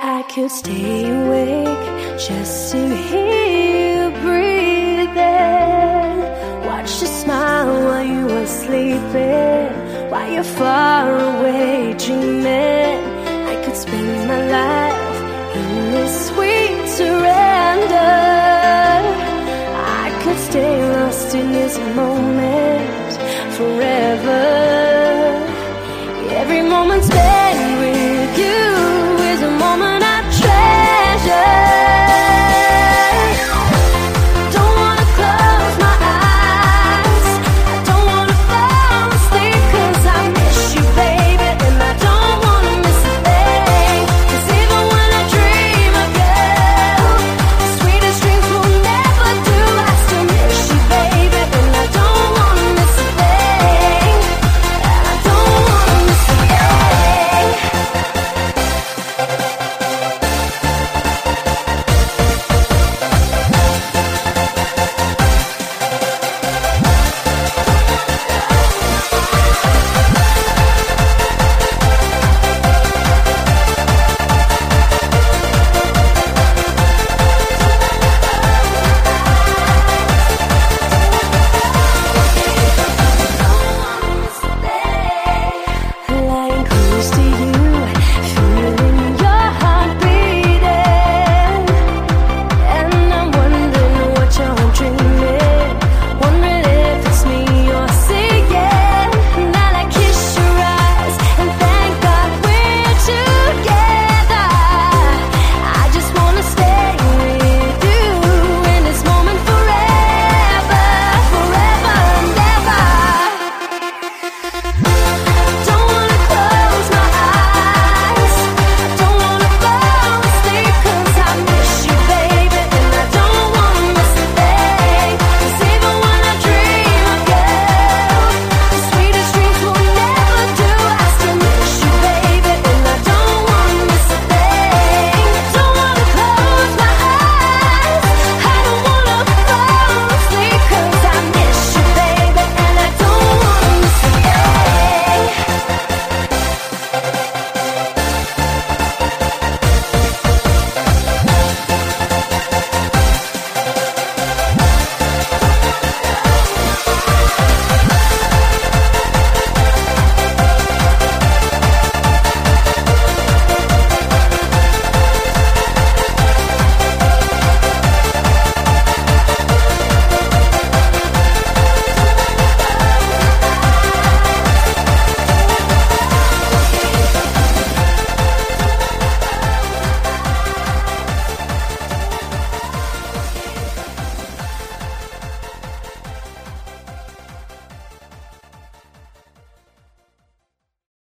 I could stay awake just to hear you breathing. Watch you smile while you were sleeping, while you're far away dreaming. I could spend my life in this sweet surrender. I could stay lost in this moment forever.